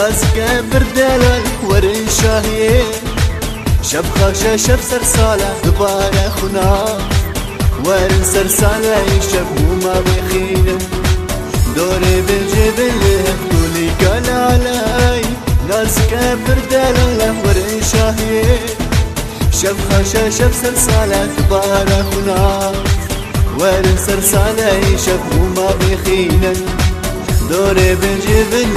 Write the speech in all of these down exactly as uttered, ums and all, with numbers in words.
نازك بردلال ورن شاهيه شب خاشا شب سرسالة دبارة خنا ورن سرسالة شب وما بخينا دوري بالجبل دولي قال علي نازك بردلال ورن شاهيه شب خاشا شب سرسالة دبارة خنا ورن سرسالة شب وما بخينا دوري بالجبل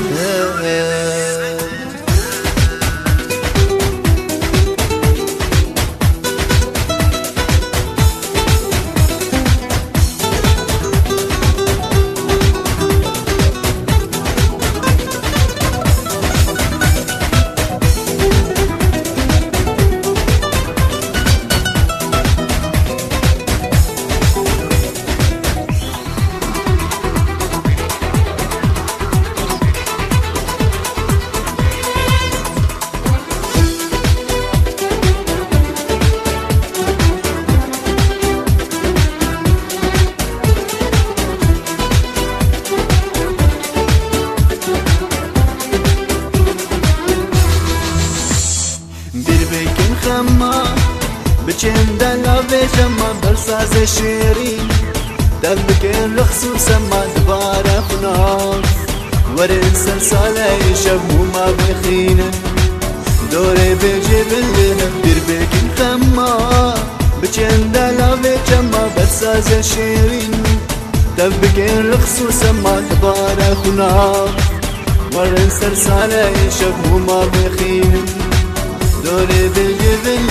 خما بچند لا بجما برساز شيرين تبكين رخصوص ما دبارة خناف ورن سلسالة شب وما بخينا دوري بجبل دير بكين خما بچند لا بجما برساز شيرين تبكين رخصوص ما دبارة خناف ورن سلسالة شب وما بخينا دوري بالجبل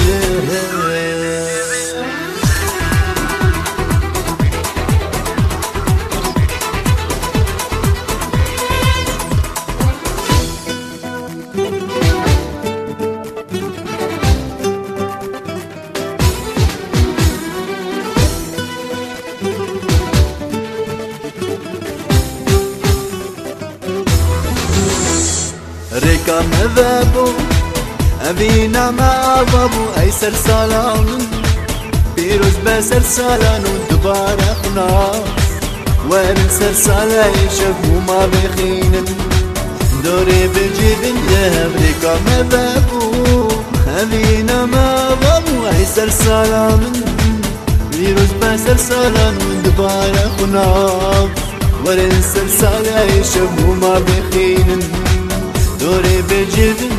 ريكا مذابو أبينا ما أبابو أي سرسالان بيروز بسرسالان دبارة خناف وين سرسالة يشب وما بخين دوري بالجبل أمريكا ما بابو أبينا ما أبابو أي سرسالان بيروز بسرسالان دبارة خناف وين سرسالة يشب وما بخين دوري بالجبل